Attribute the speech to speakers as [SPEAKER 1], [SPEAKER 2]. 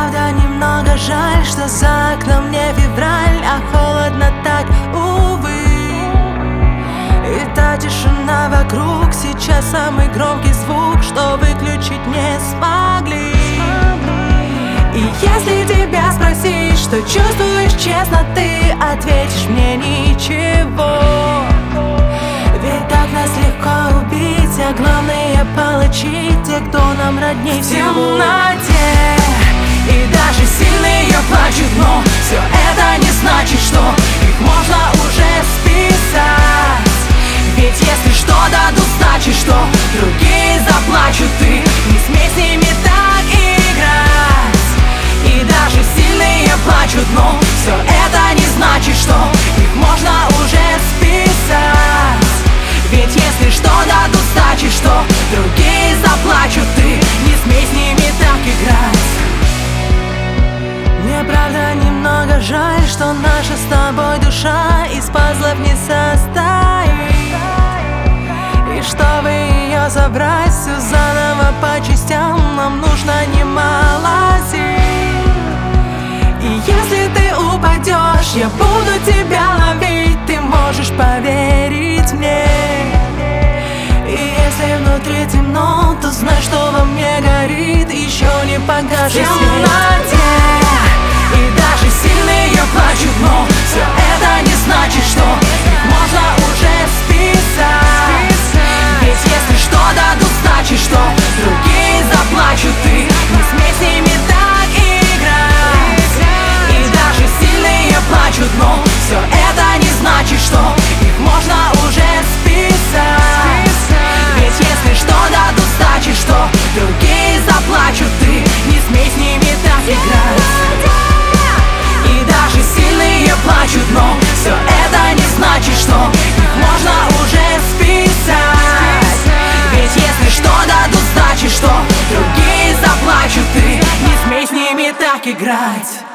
[SPEAKER 1] правда немного жаль, что за окном не февраль, а холодно так, увы. И та тишина вокруг, сейчас самый громкий звук, что выключить не смогли. И если тебя спросить, что чувствуешь честно, ты ответишь мне ничего. Ведь так нас легко убить, а главное получить те, кто нам родней всего. В темноте и даже сильные плачут, но все это не значит, что их можно уже списать. Ведь если что дадут, значит, что другие заплачут. Ты не смей с ними так играть. И даже сильные плачут, но все это не значит, что их можно уже списать. Ведь если что дадут, значит, что другие заплачут. Ты не смей с ними так играть. Мне правда немного жаль, что наша с тобой душа из пазлов не состоит. И чтобы ее забрать всю заново по частям, нам нужно немало сил. И если ты упадешь, я буду тебя ловить, ты можешь поверить мне. И если внутри темно, то знай, что во мне горит еще не погашен свет. В темноте и даже сильные плачут, но все это не значит, что их можно уже списать. Ведь если что дадут, значит, что другие заплачут. Ты не смей с ними так играть. И даже сильные плачут, но все это не значит, что их можно уже списать. Ведь если что дадут, значит, что другие заплачут. Ты не смей с ними так играть. И даже сильные плачут, но все это не значит, что их можно уже списать. Ведь если что дадут, значит, что другие заплачут. Ты не смей с ними так играть.